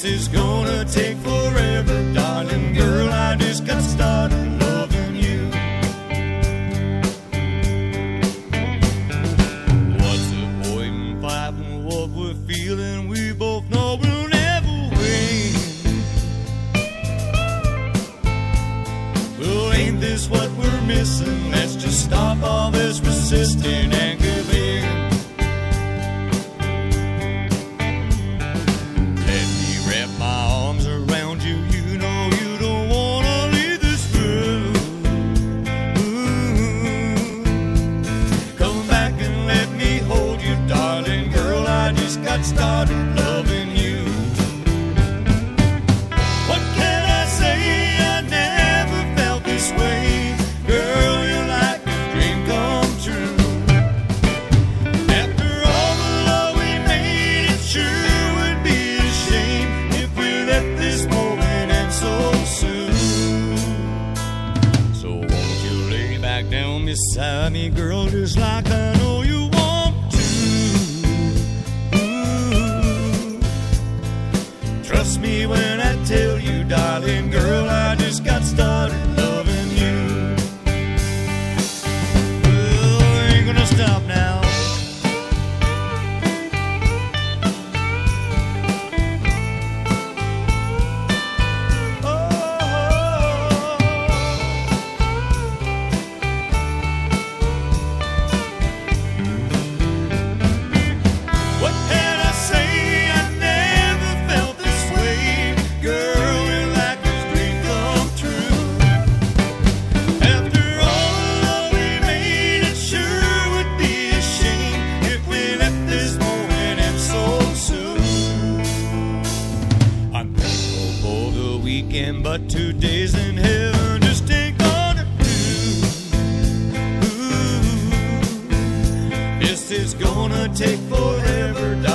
This is gonna take forever, darling girl. I just got started loving you. What's the point in fighting what we're feeling? We both know we'll never win. Well, ain't this what we're missing? Let's just stop all this resisting and give in. Let me wrap my arms around you. You know you don't wanna leave this room. Ooh. Come back and let me hold you, darling girl. I just got started loving you. What can I say? I never felt this way. Girl, you're like a dream come true. After all the love we made, it sure would be a shame if we let this moment end so soon. So won't you lay back down beside me, girl, just like I know you want to. Ooh. Trust me when I tell you, darling girl, I just got started loving you. Well, I ain't gonna stop now. What can I say? I never felt this way. Girl, you're like this dream come true. After all the love we made, it sure would be a shame if we let this moment end so soon. I'm thankful for the weekend, but 2 days in heaven just ain't gonna do. Ooh. This is gonna take forever,